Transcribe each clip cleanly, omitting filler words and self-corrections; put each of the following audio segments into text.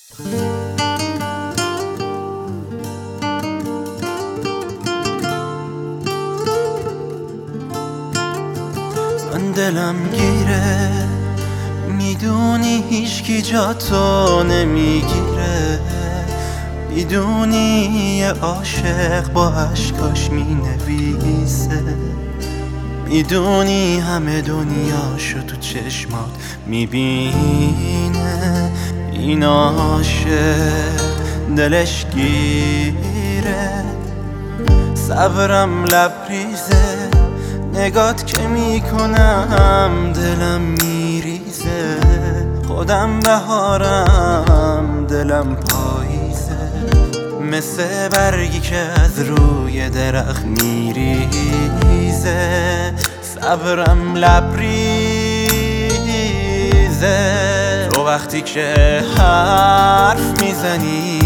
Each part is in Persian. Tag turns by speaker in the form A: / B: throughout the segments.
A: من دلم گیره، میدونی هیچکی جا تو نمیگیره. میدونی یه عاشق با عشقاش مینویسه. میدونی همه دنیاشو تو چشمات میبینه. این عاشق دلش گیره، صبرم لبریزه. نگات که میکنم دلم میریزه. خودم بهارم دلم پاییزه، مثل برگی که از روی درخت میریزه. صبرم لبریزه. تو وقتی که حرف میزنی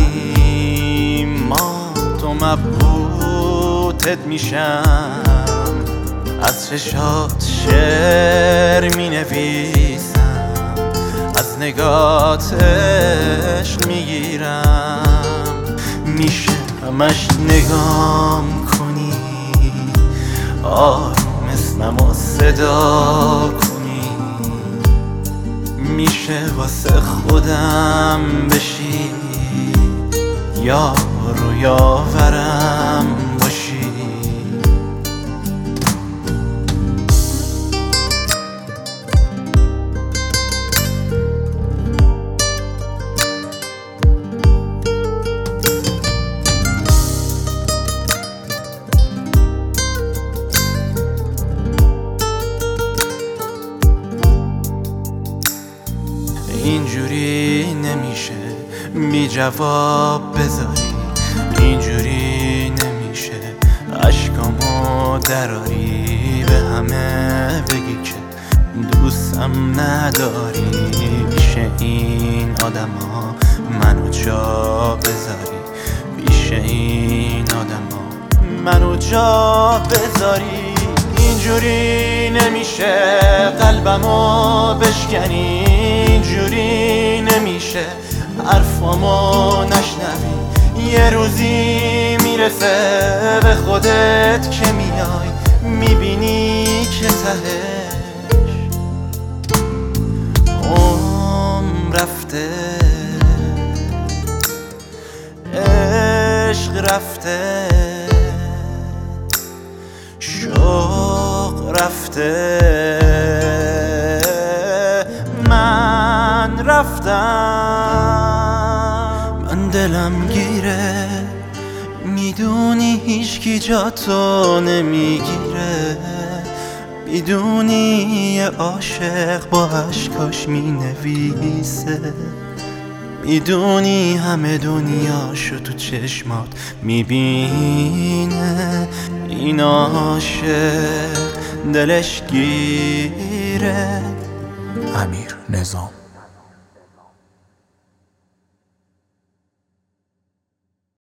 A: ما تو مبهوتت میشم. از چشات شعر می نویسم، از نگات عشق می گیرم. میشه همش نگام کنی، آروم اسممو صدا کنی. میشه واسه خودم بشی، یار و یاورم باشی. اینجوری نمیشه بی جواب بذاری. اینجوری نمیشه عشقامو دراری. به همه بگی که دوستم نداری. پیش این آدما منو جا بذاری. پیش این آدما منو جا بذاری. اینجوری نمیشه قلبمو بشکنی. اینجوری نمیشه حرفامو نشنوی. یه روزی میرسه به خودت که میای میبینی که تهش رفته، عشق رفته، شوق رفته، من رفتم. من دلم گیره، میدونی هیچکی جا تو نمیگیره. میدونی یه عاشق با عشقاش مینویسه. میدونی همه دنیاشو تو چشمات میبینه. این عاشق دلش گیره.
B: امیر نظام.